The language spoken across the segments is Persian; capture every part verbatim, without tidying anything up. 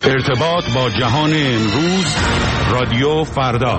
ارتباط با جهان امروز، رادیو فردا.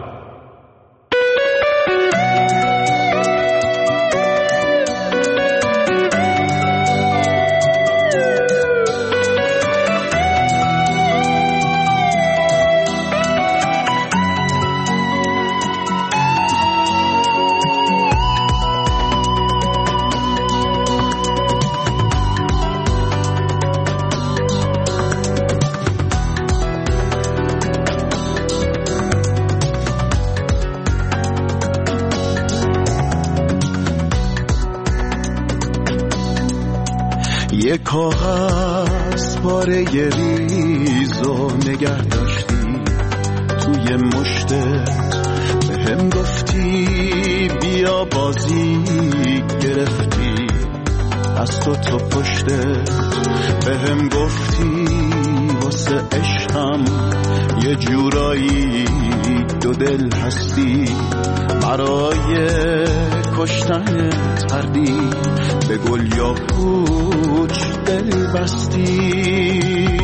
یک کاغذ پاره ریزو نگه داشتی توی مشتت، به هم گفتی بیا بازی گرفتی از تو تو پشتت، به هم گفتی واسه عشقم یه جورایی دو دل هستی، برای کشتن تردی به گل یا پوچ دل بستی.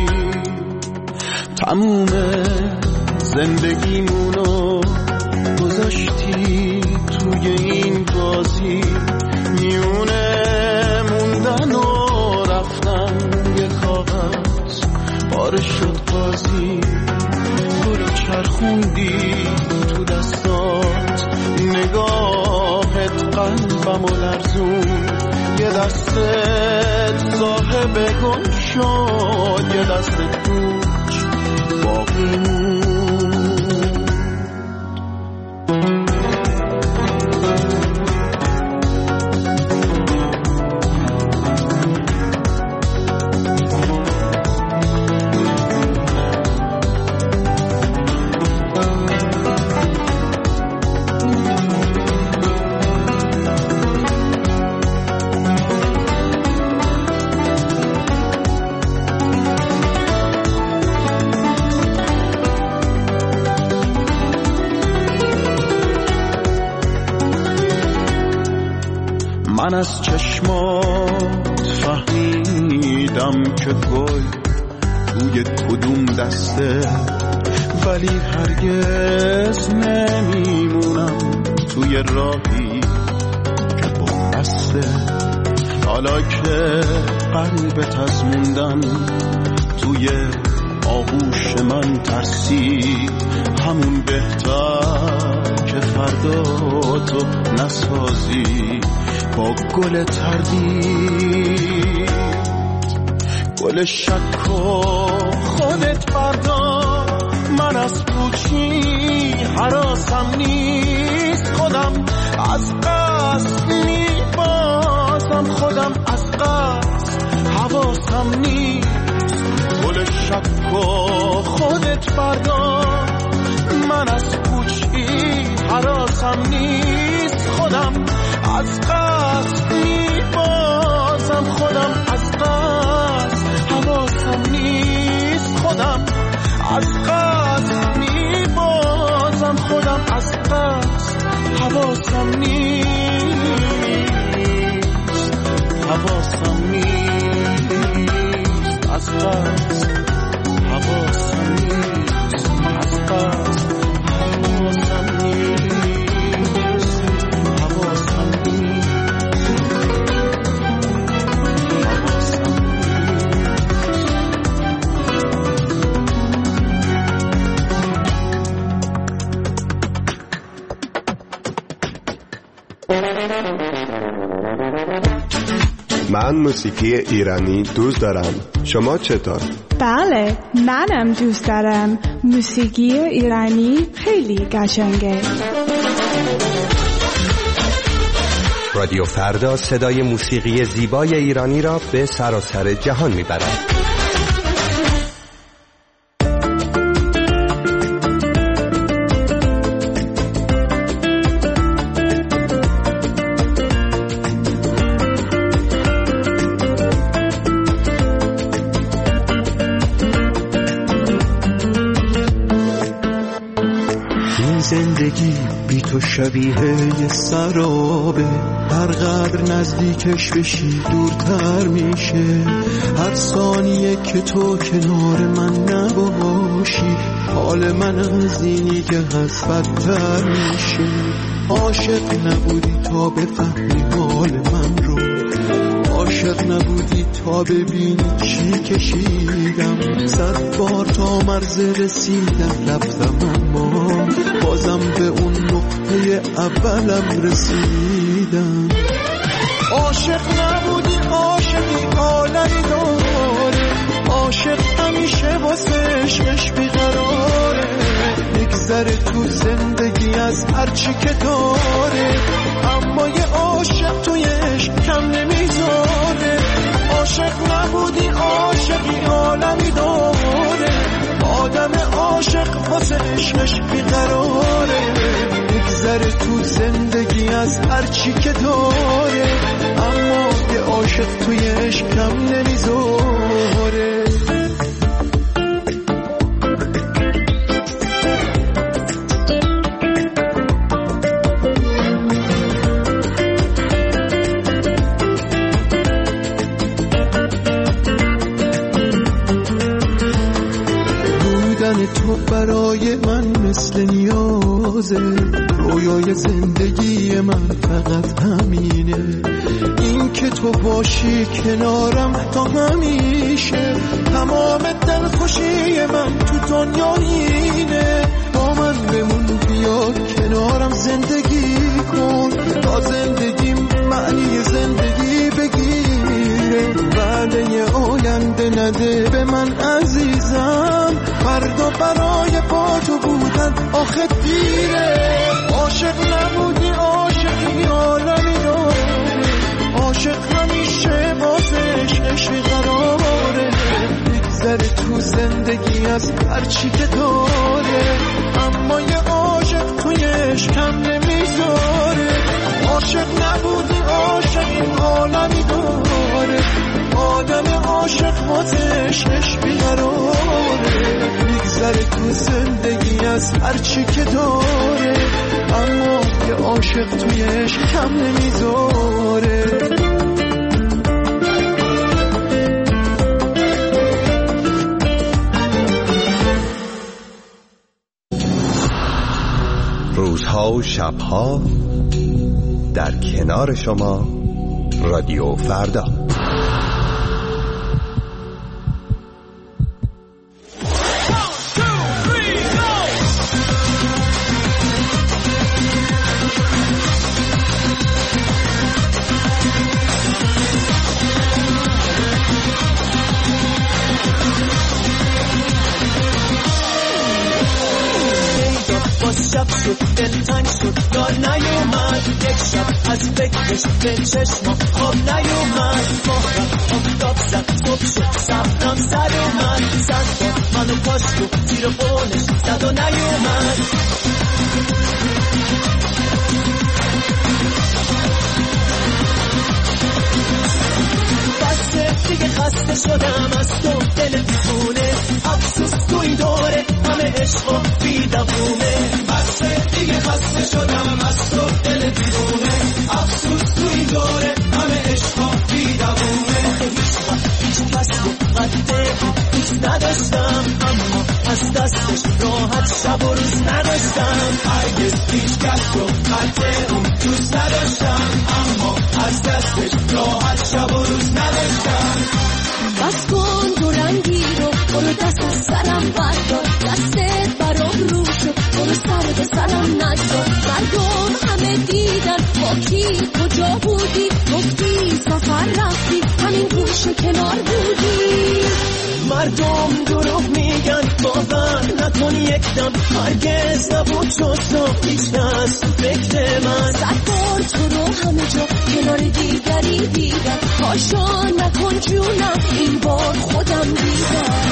تموم زندگیمونو گذاشتی توی این بازی، میونه موندن و رفتن یه کاغذ پاره شد بازی، تو رو چرخوندی تو دستات، نگاهت قلبم و لرزون، یه دستت صاحب گل شد، یه دستت پوچ باقی موند. من از چشمات فهمیدم که گل توی کدوم دسته، ولی هرگز نمیمونم توی راهی که بسته. حالا که قلبت از موندن توی آغوش من ترسی، همون بهتر که فردا تو نسازی با گل تردید، گل شک و خودت فردا. من از پوچی حراسم نیست، خودم از قصد میبازم، خودم از قصد حواسم نیست، گل شک و خودت فردا. من از پوچی حراسم نیست، خودم از قصد میبازم، خودم از قصد حواسم نیست، خودم از قصد میبازم، خودم از قصد حواسم نیست، حواسم نیست، از قصد حواسم نیست، از قصد حواسم نیست. من موسیقی ایرانی دوست دارم. شما چطور؟ بله، منم دوست دارم. موسیقی ایرانی خیلی قشنگه. رادیو فردا صدای موسیقی زیبای ایرانی را به سراسر جهان میبرد. زندگی بی تو شبیه یه سرابه، هر قدر نزدیکش بشی دورتر میشه. هر ثانیه که تو کنار من نباشی حال من از اینی که هست بدتر میشه. عاشق نبودی تا بفهمی حال من رو، عاشق نبودی تا ببینی چی کشیدم. صد بار تا مرز رسیدم رفتم اما بازم به اون نقطه اولم رسیدم. عاشق نبودی عاشقی عالمی داره، عاشق همیشه واسه عشقش بیقراره. میگذره تو زندگی از هرچی که داره، اما یه عاشق توی عشق کم نمیذاره. عاشق نبودی عاشقی عالمی داره، آدم عاشق واسه عشقش بیقراره. میگذره تو زندگی از هرچی که داره، اما یه عاشق توی عشق کم نمیذاره. تو برای من مثل نیازه، رویای زندگی من فقط همینه. این که تو باشی کنارم تا همیشه، تمام دلخوشی من تو دنیا اینه. با من بمون بیا کنارم زندگی کن، تا زندگیم معنی زندگی بگیره. وعده آینده نده به من عزیزم، فردا برای با تو بودن آخه دیره. عاشق نبودی عاشقی عالمی داره، عاشق همیشه واسه عشقش قراره. میگذره تو زندگی از هرچی که داره، اما یه عاشق توی عشق کم نمیذاره. عاشق نبودی عاشقی عالمی داره، آدم عاشق واسه عشقش بیقراره. میگذره تو زندگی از هرچی که داره، اما یه عاشق توی عشق کم نمیذاره. روزها و شبها در کنار شما رادیو فردا. شب شد دلتنگ شد دار نیومد، یک شب از فکرش به چشما خواب نیومد. مهرم آفتاب زد صبح شد سبرم سر اومد، صد بار منو کاشت و زیر بونش زد و نیومد. بسته دیگه خسته شدم از تو دل دیوونه، افسوس تو این دوره همه عشق و بیدوونه. بسته دیگه خسته شدم از تو دل دیوونه، افسوس تو این دوره همه عشق و بیدوونه. هیچ وقت هیچ کس رو قده دوست نداشتم، اما از دستش راحت شب و روز نداشتم. هرگز هیچ کس رو قده اون دوست نداشتم، اما از دستش راحت شب و روز نداشتم. بس کن دو رنگی رو برو دست از سرم بردار، دستت برام رو شد برو سر به سرم نگذار. مردم همه دیدن با کی کجا بودی، گفتی سفر رفتی همین گوشه کنار بودی. مردم دروغ میگن باور نکن یک دم، هرگز نبود جز تو هیچ کس فکر من. صد بار تو رو همه جا کنار دیگری دیدم، پاشا نکن جونم این بار خودم دیدم.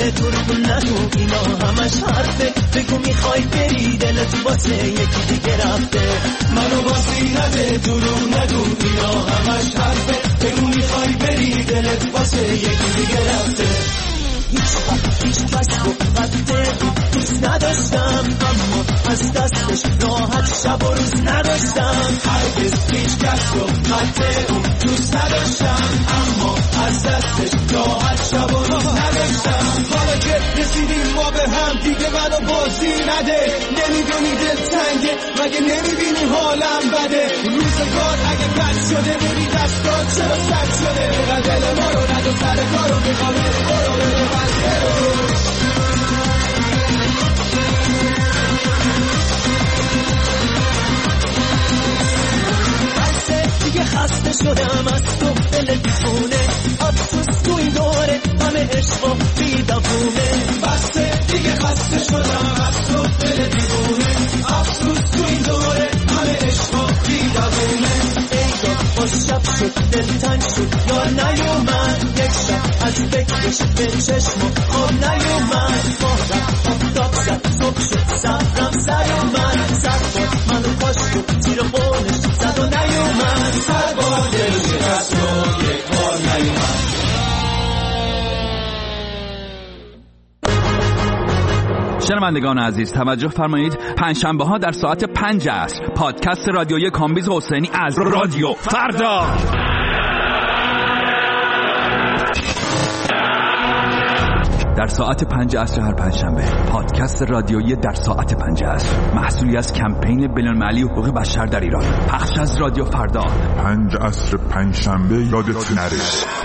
دروغ نگو اینا همش حرفه بگو میخوای بری دلت واسه یکی دیگه رفته منو بازی نده دروغ نگو اینا همش حرفه بگو میخوای بری دلت واسه یکی دیگه رفته هیچ وقت هیچ کس رو بده دوست نداشتم اما از دستش راحت شب و روز نداشتم هرگز هیچ کس رو بده دوست نداشتم اما از دستش راحت شب و روز نداشتم حالا که رسیدیم ما به هم دیگه منو بازی نده نمیدونی دل تنگه مگه نمیبینی حالم بده روزگار اگه بد شده بری دستات چرا سد شده بقدر دل ما رو ندو سر کارو میخوام برو برو دیگه خسته شدم از تو دل دیوونه افسوس تو این دوره همه عشق و بیدوونه بسته دیگه خسته شدم از تو دل دیوونه افسوس تو این دوره همه عشق و بیدوونه ایدا با شب شد دل تنگ شد یار نیومد یک شب از فکرش به چشم و خواب نیومد ماه رفت آفتاب زد صبح شد سفرم سر اومد سر باد منو کاشت و تیر بونش زد و نیومد سر باد دل شکست و یک بار نیومد شنوندگان عزیز توجه فرمایید پنجشنبه ها در ساعت پنج عصر پادکست رادیویی کامبیز حسینی از رادیو فردا در ساعت پنج عصر هر پنجشنبه پادکست رادیویی در ساعت پنج عصر محصولی از کمپین بین‌المللی حقوق بشر در ایران پخش از رادیو فردا پنج عصر پنجشنبه یادت نره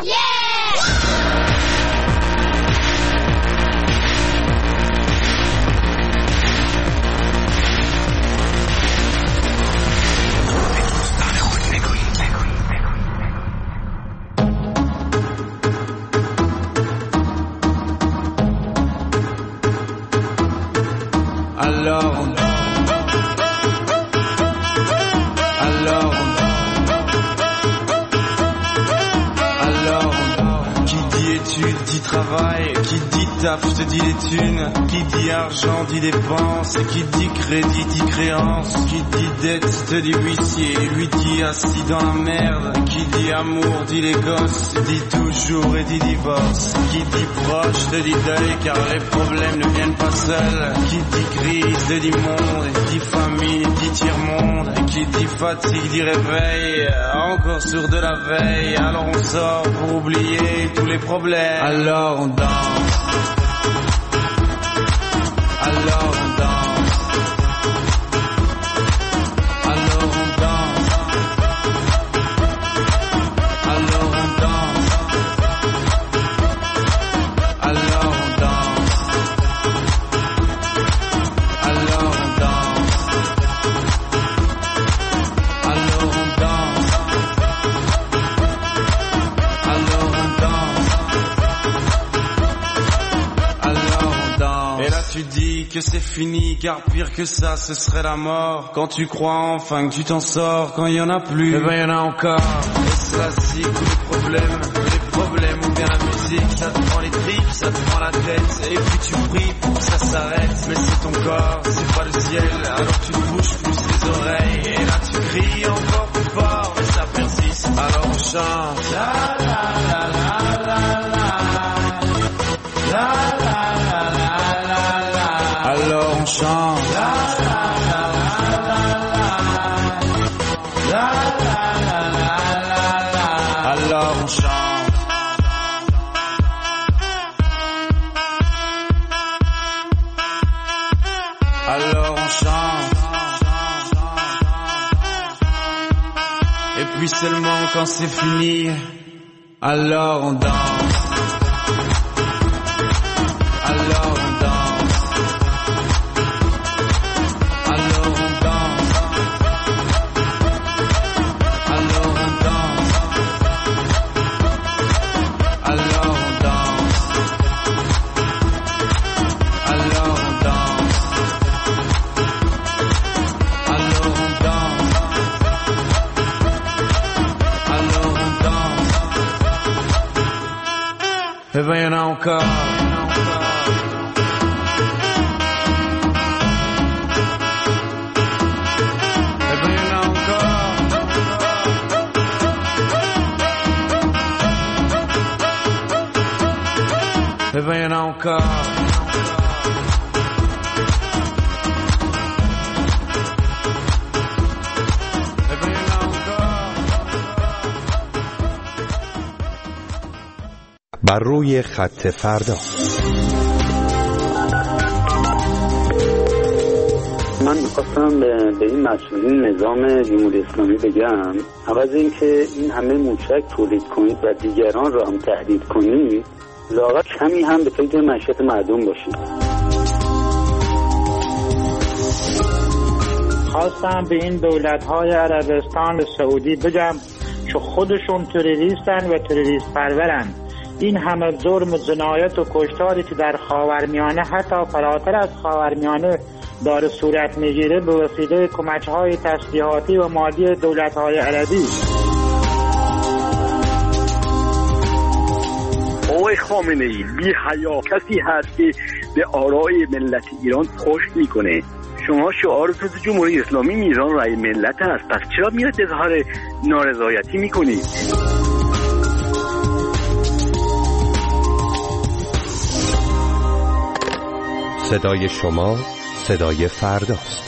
Je te dis les thunes, qui dit argent dit dépense, qui dit crédit dit créance, qui dit dette te dit huissier, lui dit assis dans la merde, qui dit amour dit les gosses, dit toujours et dit divorce, qui dit proche te dit deuil car les problèmes ne viennent pas seuls, qui dit crise te dit monde, dit famille dit tiers-monde, qui dit fatigue dit réveil, encore sur de la veille, alors on sort pour oublier tous les problèmes, alors on danse. Alors on danse, alors on danse, alors on danse, alors on danse, alors on danse, alors on danse, alors on danse, alors on danse. Et là tu dis que c'est fini, car pire que ça, ce serait la mort. Quand tu crois enfin que tu t'en sors, quand il y en a plus, eh ben y en a encore. Et ça c'est tous les problèmes, les problèmes ou bien la musique, ça te prend les tripes, ça te prend la tête, et puis tu pries pour que ça s'arrête. Mais c'est ton corps, c'est pas le ciel, alors tu te bouges plus les oreilles, et là tu cries encore plus fort, mais ça persiste, alors on chante. La la la la la la, la la la la la. Alors on chante. La la la la la la, la la la la la. Alors on chante. Alors on chante. Et puis seulement quand c'est fini, alors on danse. Alors on danse. Alors on danse. Alors on danse. Alors on danse. Alors on danse. Alors on danse. Alors on danse. Eh ben y'en a encore. e venha encore. بر روی خط فردا. من می‌خواستم به این مسئولین نظام جمهوری اسلامی بگم عوض اینکه این همه موشک تولید کنید و دیگران را هم تهدید کنید، لااقل کمی هم به فکر معیشت مردم باشید. خواستم به این دولت‌های عربستان و سعودی بگم که خودشون تروریستن و تروریست پرورن. این همه ظلم و جنایت و کشتاری که در خاورمیانه حتی فراتر از خاورمیانه داره صورت میگیره به وسیله کمک‌های تسلیحاتی و مالی دولت‌های عربی. آقای خامنه‌ای بی حیا کسی هست که به آرای ملت ایران پشت میکنه. شما شعارتون تو جمهوری اسلامی ایران رای ملت هست، پس چرا میاد اظهار نارضایتی میکنید؟ صدای شما صدای فرداست.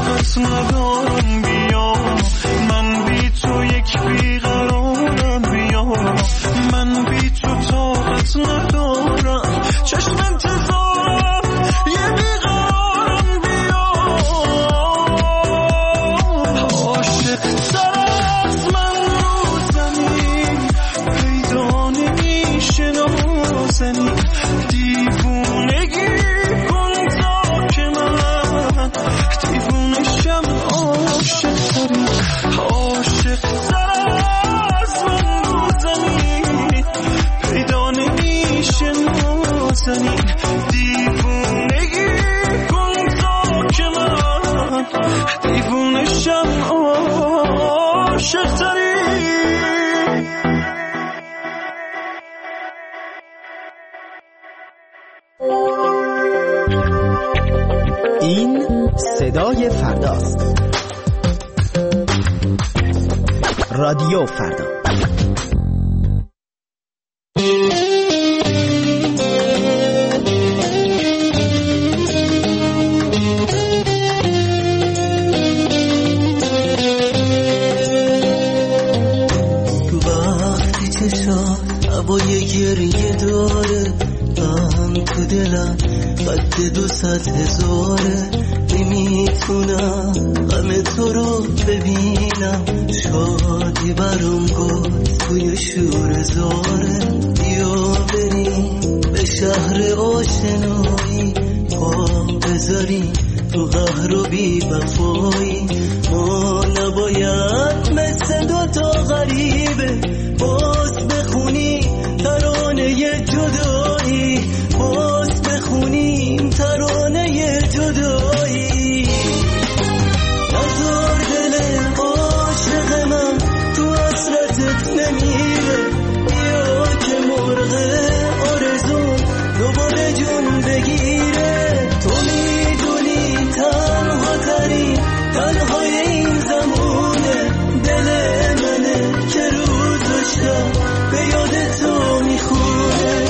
ندارم بیا من بی تو یک بیقرارم بیا صدای فرداست. رادیو فردا. وقتی چشات هوای گریه داره، غم تو دلم قد دو ست هزاره، نمیتونم غم تو رو ببینم، شادی برام گفت توی شور زاره، بیا بریم به شهر آشنایی، پا بذاریم تو قهر و بی وفایی، ما نباید مثل دوتا غریبه باز بخونی ترانه جدایی، باز بخونیم ترانه جدایی. نزار دل عاشق من تو حسرتت نمیره، بیا که مرغ آرزون دوباره جون بگیره، تو میدونی تنها ترین تنهای این زمونه، دل منه که روز و شب به یاد تو میخونه.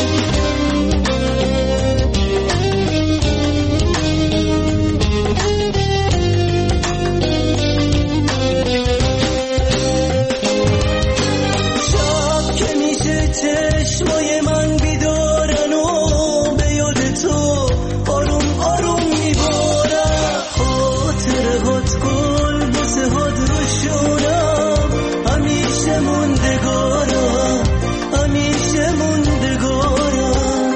شب که میشه چشمای من بیدارن و به یاد تو آروم آروم میبارم، خاطره هات گل بوسه هات روشونم، همیشه موندگارم همیشه موندگارم.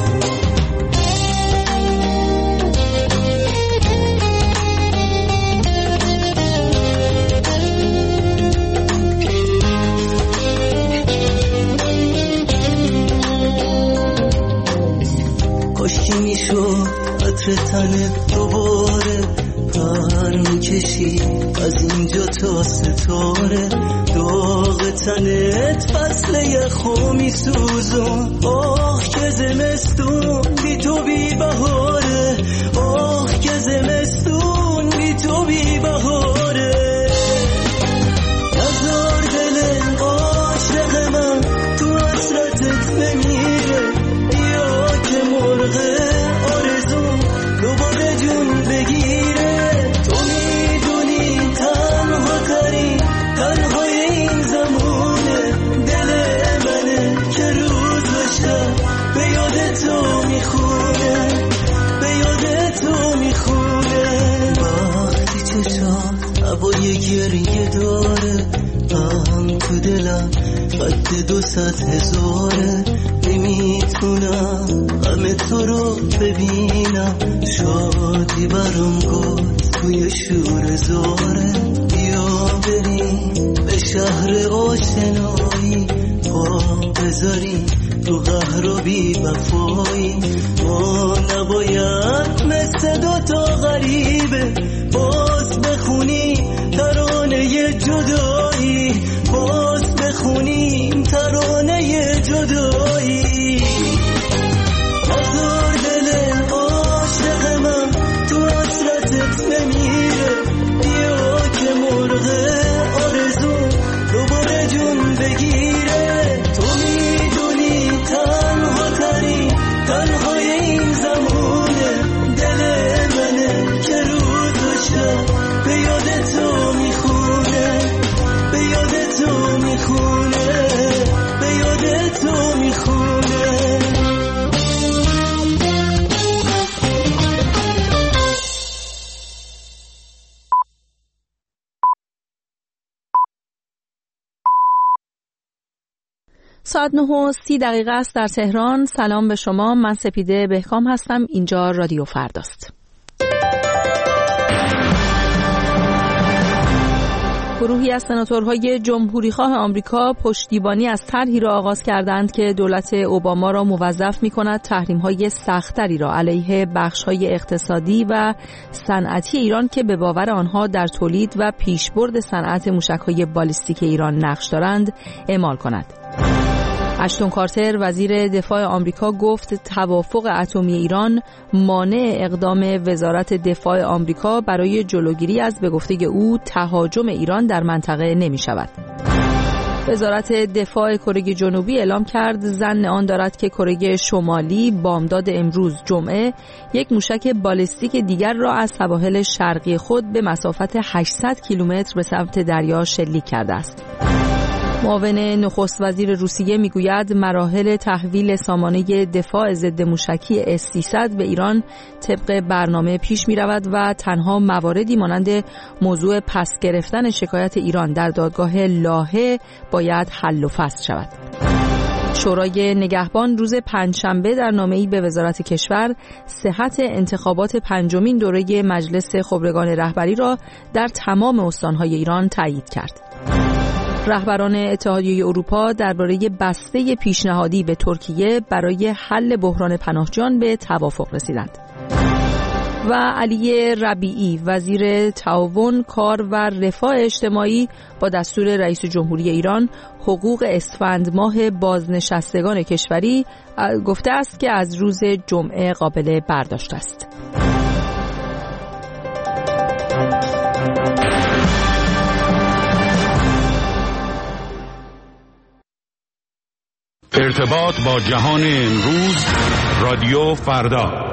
کاشکی میشد عطر تنت دوباره پر میکشی از اینجا تا ستاره، داغ تنت فصل یخو میسوزون، آه که زمستون بی تو بی بهاره، آه که زمستون بی تو بی بهاره. نزار دل عاشق من تو حسرتت نمیره، بیا که مرغ آرزون دوباره جون بگیره، تو میدونی تنها ترین تنهای این زمونه، دل منه که روز و شب به یاد تو میخونه، به یاد تو میخونه. وقتی چشات هوای گریه داره، غم تو دلم قد دو ست هزاره، نمیتونم غم تو رو ببینم، شادی برام گفت توی شور زاره، بیا بریم به شهر آشنایی، پا بذاریم تو قهر و بی وفایی، ما نباید مثل دوتا غریبه باز بخونی ترانه جدایی، باز بخونیم ترانه جدایی. نزار دل عاشق من تو حسرتت نمیره، بیا که مرغ آرزون دوباره جون بگیره، تو میدونی تنها ترین تنهای این زمونه، دل منه که روز و شب به یاد تو میخونه، به یاد تو میخونه، به یاد تو میخونه. ساعت نه و سی دقیقه است در تهران. سلام به شما، من سپیده بهکام هستم. اینجا رادیو فرداست. گروهی از سناتورهای جمهوریخواه آمریکا پشتیبانی از طرحی را آغاز کردند که دولت اوباما را موظف می‌کند تحریم‌های سخت‌تری را علیه بخش‌های اقتصادی و صنعتی ایران که به باور آنها در تولید و پیشبرد صنعت موشک‌های بالیستیک ایران نقش دارند اعمال کند. اشتون کارتر وزیر دفاع آمریکا گفت توافق اتمی ایران مانع اقدام وزارت دفاع آمریکا برای جلوگیری از به گفته او تهاجم ایران در منطقه نمی شود. وزارت دفاع کره جنوبی اعلام کرد ظن آن دارد که کره شمالی بامداد امروز جمعه یک موشک بالستیک دیگر را از سواحل شرقی خود به مسافت هشتصد کیلومتر به سمت دریا شلیک کرده است. معاون نخست وزیر روسیه میگوید مراحل تحویل سامانه دفاع ضد موشکی اس سیصد به ایران طبق برنامه پیش می رود و تنها مواردی مانند موضوع پس گرفتن شکایت ایران در دادگاه لاهه باید حل و فصل شود. شورای نگهبان روز پنجشنبه در نامه‌ای به وزارت کشور صحت انتخابات پنجمین دوره مجلس خبرگان رهبری را در تمام استان‌های ایران تایید کرد. رهبران اتحادیه اروپا درباره بسته پیشنهادی به ترکیه برای حل بحران پناهجویان به توافق رسیدند. و علی ربیعی وزیر تعاون، کار و رفاه اجتماعی با دستور رئیس جمهوری ایران حقوق اسفند ماه بازنشستگان کشوری گفته است که از روز جمعه قابل برداشت است. ارتباط با جهان امروز، رادیو فردا.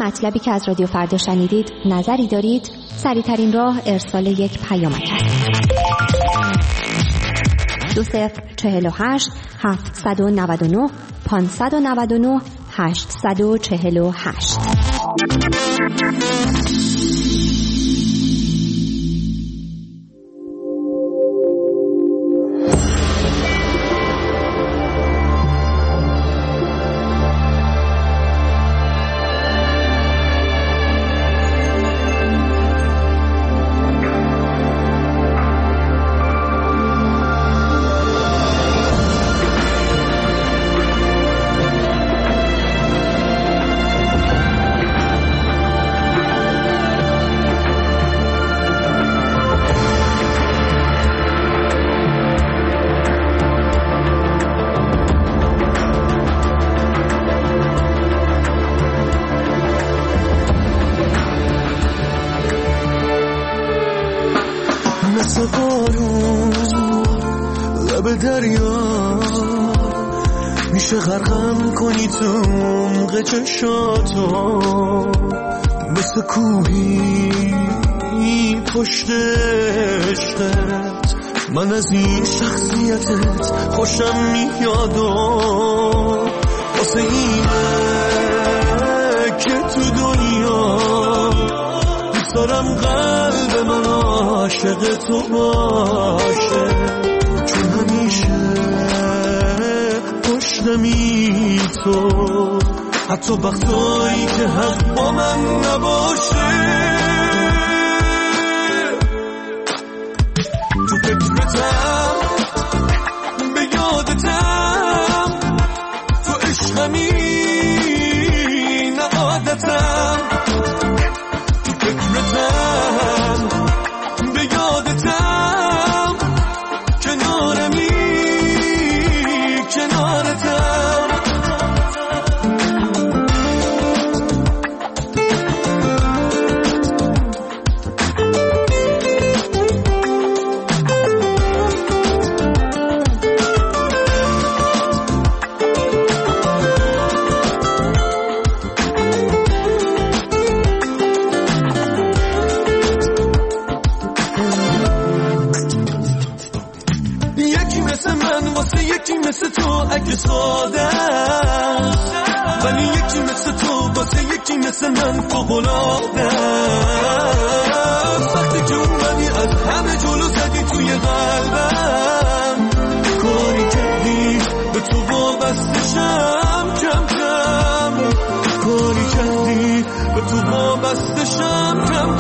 مطلبی که از رادیو فردا شنیدید نظری دارید؟ سریع‌ترین راه ارسال یک پیامک است. دو صفر چهل و هشت هفتصد و نود و نه پانصد و نود و نه هشتصد و چهل و هشت. غرقم کنی تو عمق چشاتو، مثل کوهی پشت عشقت. من از این شخصیتت خوشم میاد و واسه اینه که تو دنیا دوست دارم قلب من عاشق تو باشه، چون همیشه نمی تو حتی وقتایی که حق با من نباشه. تو فکرتم به یادتم، تو عشقمی نه عادتم. تو فکرتم به یادتم، کنارمی کنارتم. مثل تو اگه ساده ولی یکی مثل تو واسه یکی مثل من فوق‌العاده. وقتی که اومدی از همه جلو زدی توی قلبم، کاری کردی به تو وابستشم کم کم، کاری کردی به تو وابستشم کم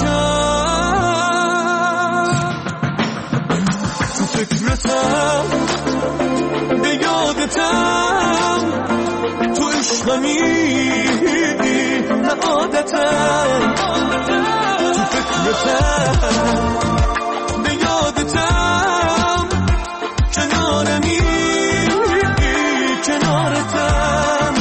کم. تو فکرتم به یادتم، تو عشقمی نه عادتم. تو فکرتم به یادتم، کنارمی کنارتم.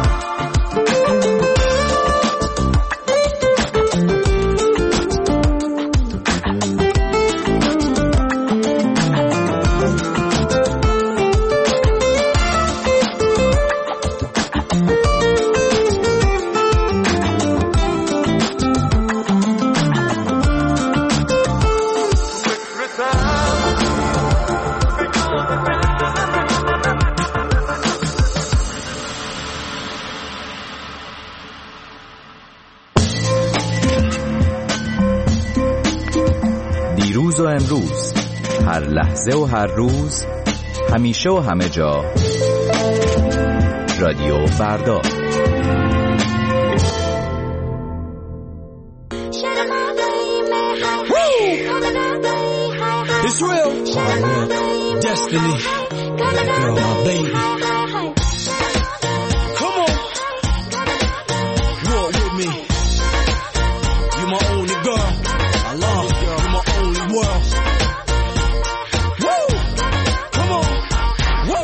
دیروز و امروز، هر لحظه و هر روز، همیشه و همه جا، رادیو فردا. It's real. Destiny. Girl, my baby. Come on. Walk with me. You're my only girl. I love you, girl. You're my only world. Woo! Come on. Woo!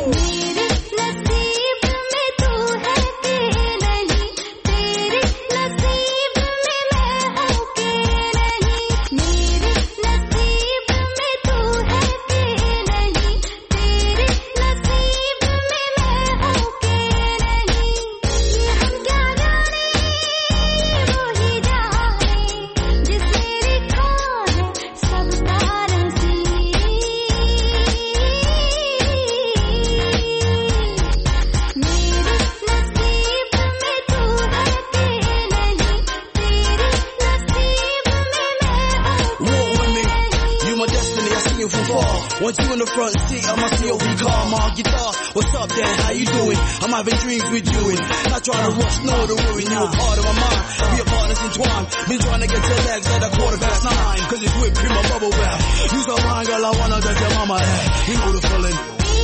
far. Want you in the front seat of my C O V car, my guitar. What's up, Dan? How you doing? I'm having dreams with you and not trying to rush, no to ruin you. A part of my mind, we are partners entwined. Been trying to get your legs at a quarter past nine, cause it's whipped cream and bubble wrap. You so fine, girl, I wanna touch your mama head. You know the feeling.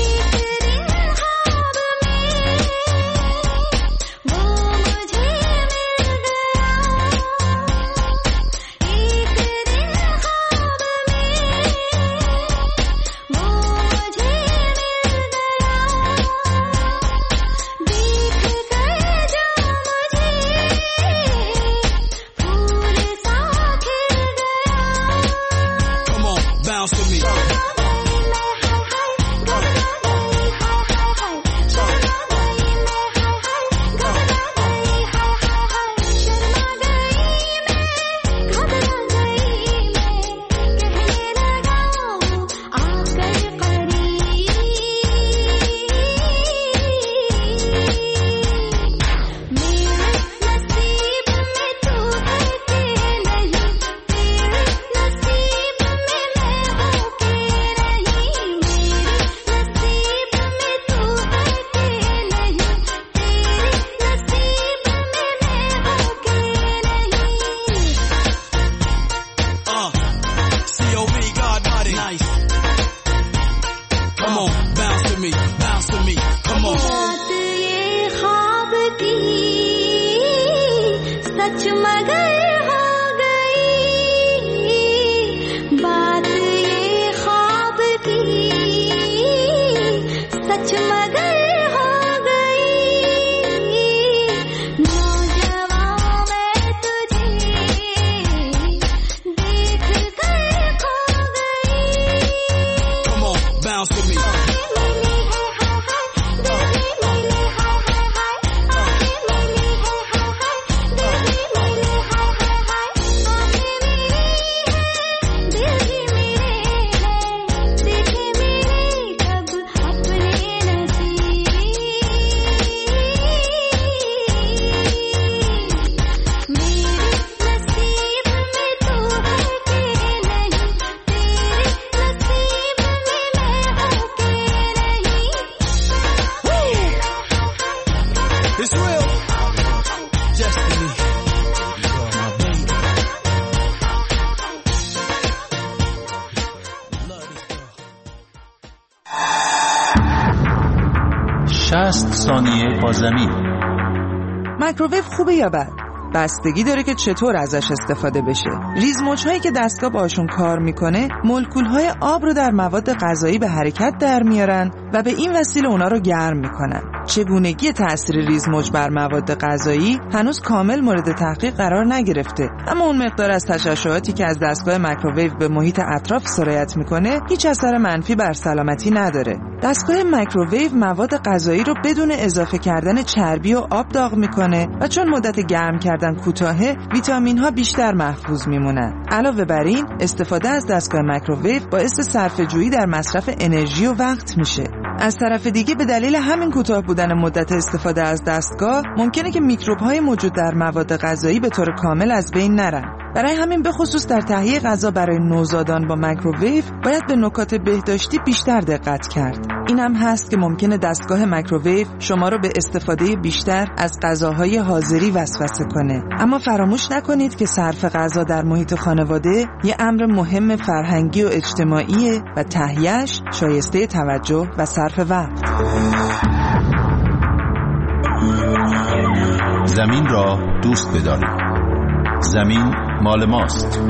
شصت ثانیه با زمین. مایکروویو خوبه یا بد؟ بستگی داره که چطور ازش استفاده بشه. ریزموج‌هایی که دستگاه باشون کار میکنه مولکول‌های آب رو در مواد غذایی به حرکت در میارن و به این وسیله اونا رو گرم میکنن. چگونگی تأثیر ریزموج بر مواد غذایی هنوز کامل مورد تحقیق قرار نگرفته، اما اون مقدار از تشعشعاتی که از دستگاه مایکروویو به محیط اطراف سرایت میکنه هیچ اثر منفی بر سلامتی نداره. دستگاه مایکروویو مواد غذایی رو بدون اضافه کردن چربی و آب داغ میکنه و چون مدت گرم کردن کوتاهه ویتامین ها بیشتر محفوظ میمونن. علاوه بر این استفاده از دستگاه مایکروویو باعث صرفه جویی در مصرف انرژی و وقت میشه. از طرف دیگه به دلیل همین کوتاه بودن مدت استفاده از دستگاه ممکنه که میکروب‌های موجود در مواد غذایی به طور کامل از بین نرن. برای همین به خصوص در تهیه غذا برای نوزادان با مایکروویو باید به نکات بهداشتی بیشتر دقت کرد. این هم هست که ممکنه دستگاه مایکروویو شما رو به استفاده بیشتر از غذاهای حاضری وسوسه کنه. اما فراموش نکنید که صرف غذا در محیط خانواده یه امر مهم فرهنگی و اجتماعیه و تهیه‌اش شایسته توجه و صرف وقت. زمین را دوست بدارید. زمین مال ماست.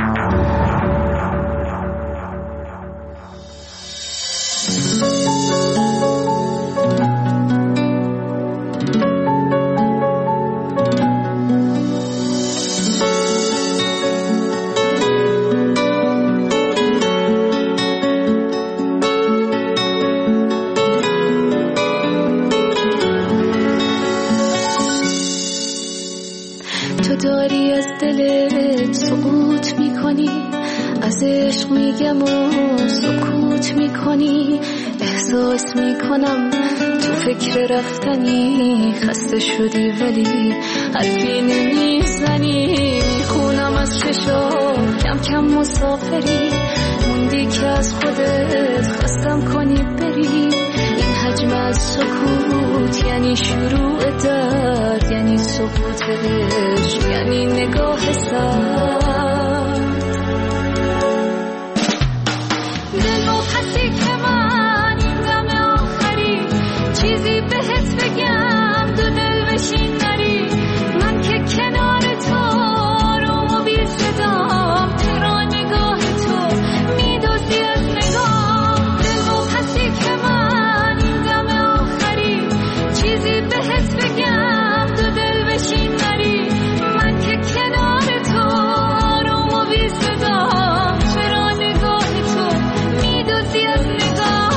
داری از دلت سقوط میکنی، از عشق میگم و سکوت میکنی، احساس میکنم تو فکر رفتنی، خسته شدی ولی حرفی نمیزنی، میخونم از چشا کم کم مسافری، موندی که از خودت خواستم کنی بری. این حجم از سکوت یعنی شروع درد، یعنی سقوط عشق، یعنی نگاه سرد. دل مبحثی که من این دم آخری چیزی بهت بگم، دو دل بشین نری. من که کنار تو روم و بی صدام، چرا نگاه تو میدوزی از نگاه. دل مبحثی که من این دم آخری چیزی بهت بگم، دو دل بشین نری. من که کنار تو روم و بی صدام، چرا نگاه تو میدوزی از نگاه.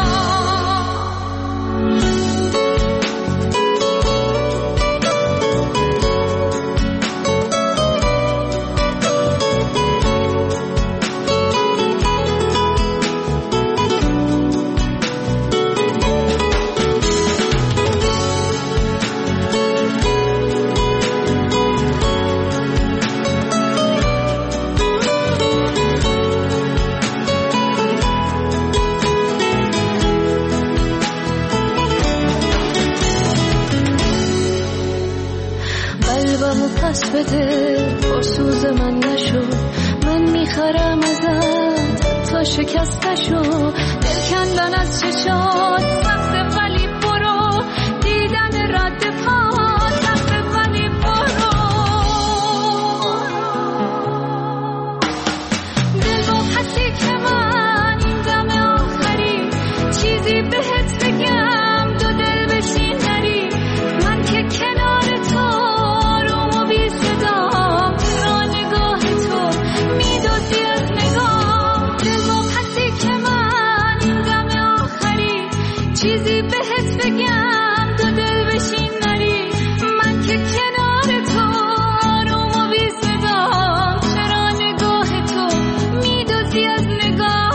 قلبمو پس بده، پرسوز من نشو. من میخرم ازت تا شکستشو. دل کندن از چشات سخت ولی برو، دیدن رد پات سخت ولی برو. دل با پسی که من این دم آخری چیزی بهت بگم، دو دل بشین نری. من که کنار تو چیزی بهت بگم، دو دل بشین نری. من که کنار تو آروم و بی صدام، چرا نگاه تو میدوزی از نگاه.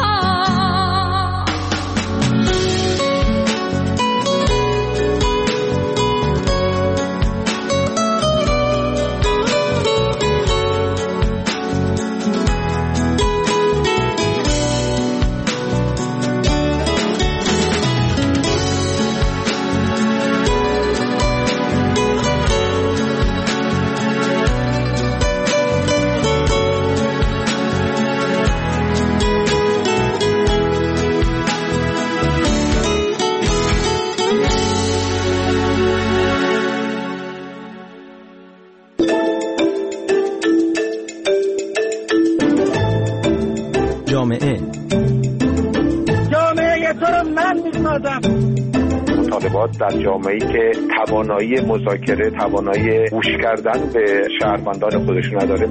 جامعه جامعه تو رو من میسازم. مطالبات در جامعه‌ای که توانایی مذاکره، توانایی گوش کردن به شهروندان خودش نداره.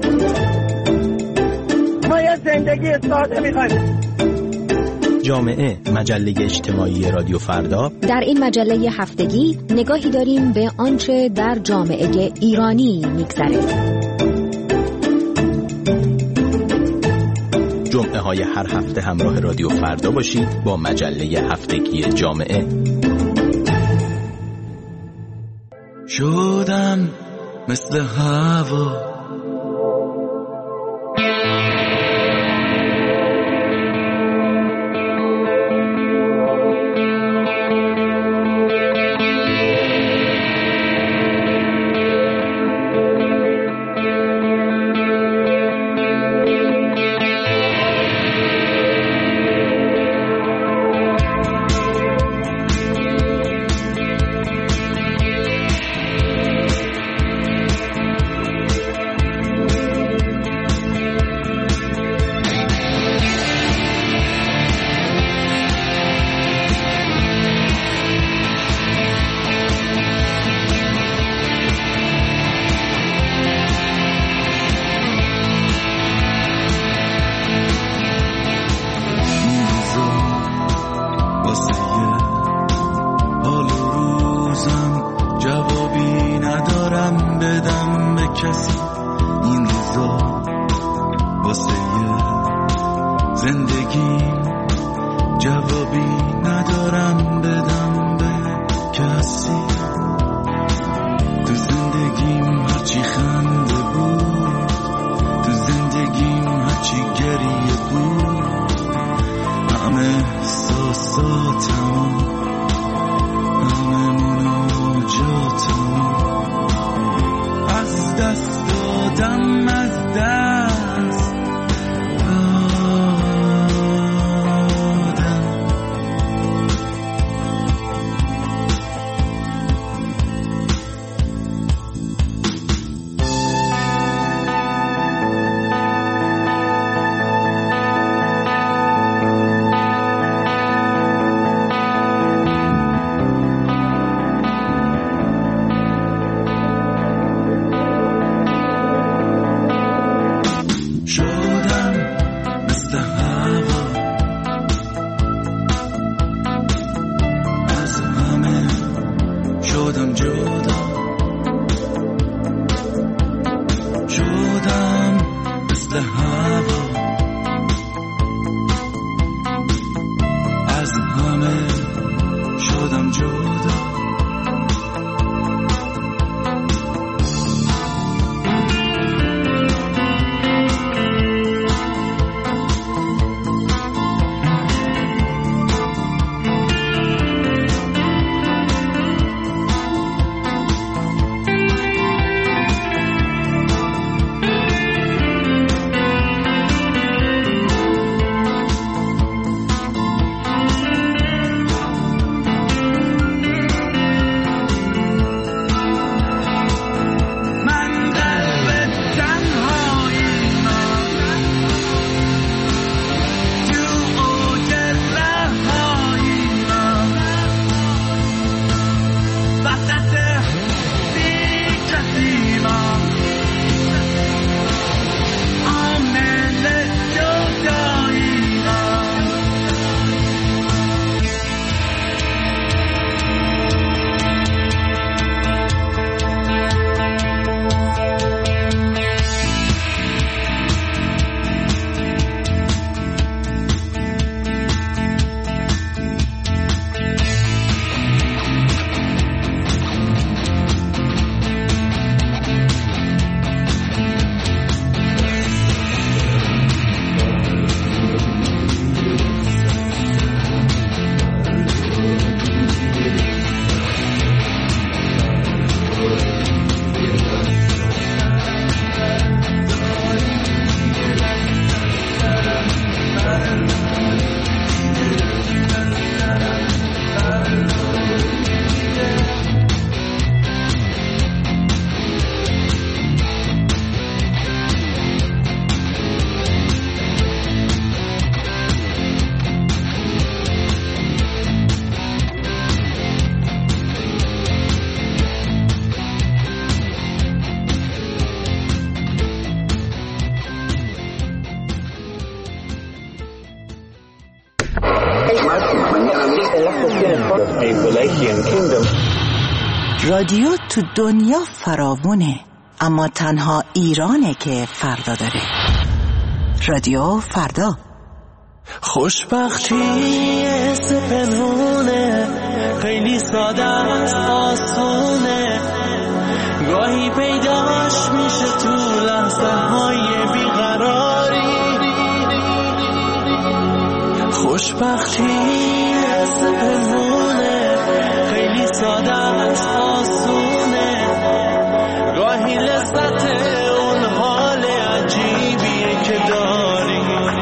ما یه زندگی ساده میخوایم. جامعه، مجله اجتماعی رادیو فردا. در این مجله هفتگی نگاهی داریم به آنچه در جامعه ایرانی میگذره. جمعه های هر هفته همراه رادیو فردا باشید با مجله هفتگی جامعه. شدم مثل هوا، رادیو تو دنیا فراوونه، اما تنها ایرانه که فردا داره. رادیو فردا. خوشبختی حس پنهونه، خیلی ساده است، آسونه، گاهی پیداش میشه تو لحظه های بیقراری. خوشبختی حس پنهونه، خیلی ساده است، آسونه، گاهی لذت اون حال عجیبیه که داری.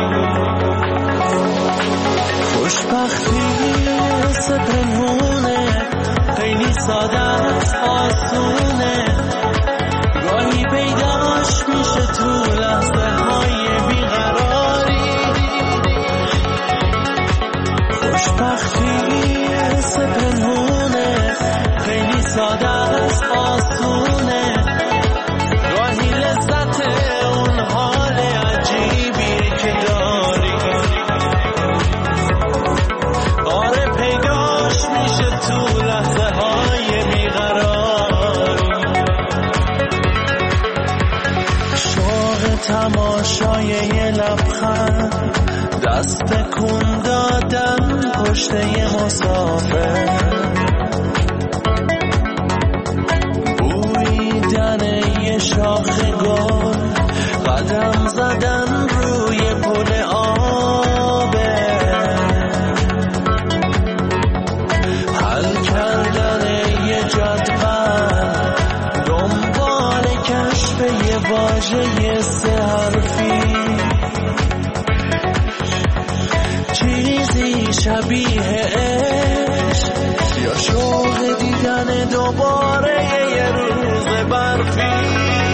خوشبختی حس پنهونه، خیلی ساده است، آسونه، گاهی پیداش میشه تو لحظه های بیقراری. خوشبختی حس پنهونه، خیلی ساده است، آسونه، گاهی لذت اون حال عجیبیه که داری. آره پیداش میشه تو لحظه های بیقراری. شوق تماشای یه لبخند، دست کن دادن پشت یه مسافر، بویدن یه شاخ گل، قدم زدن روی پل آبه، حل کردن یه جدول، دنبال کشف یه واژه سه حرفی، چیزی شبیه عشق یا شوق دیدن دوباره یه روز برفی.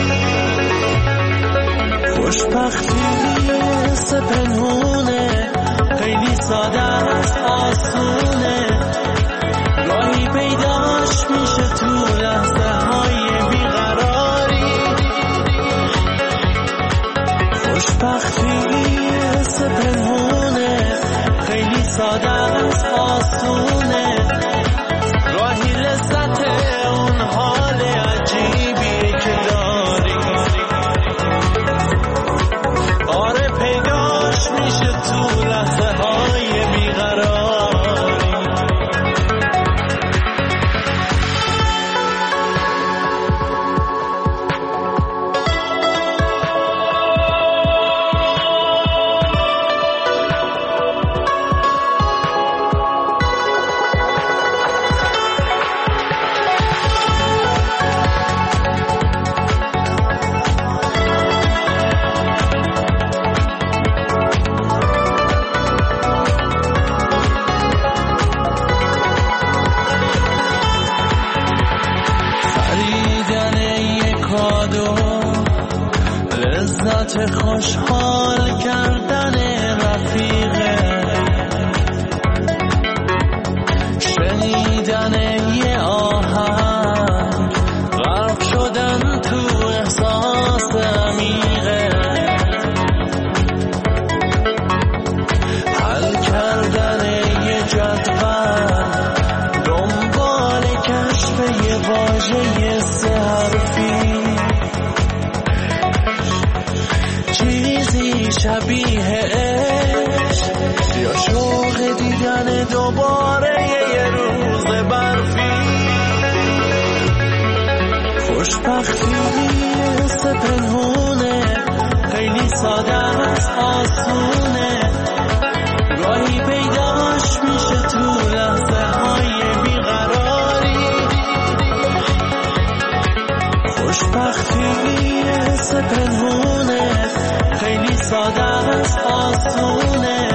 خوشبختی حس پنهونه، خیلی ساده است، آسونه، گاهی پیداش میشه تو لحظه های بیقراری. خوشبختی حس پنهونه، خیلی ساده است، آسونه، گاهی لذت اون حال عجیبیه که داری. آره پیداش میشه تو لحظه های بیقراری. لذت خوشحال کردن رفیقه، شنیدن یه آهنگ، غرق شدن تو احساس عمیقه، حل کردن یه جدول، دنبال کشف یه واژه سه حرفی، چیزی شبیه عشق یا شوق دیدن دوباره یه روز برفی. خوشبختی حس پنهونه، خیلی ساده است، آسونه، گاهی پیداش میشه تو لحظه های بیقراری. خوشبختی حس پنهونه، خیلی ساده است، آسونه،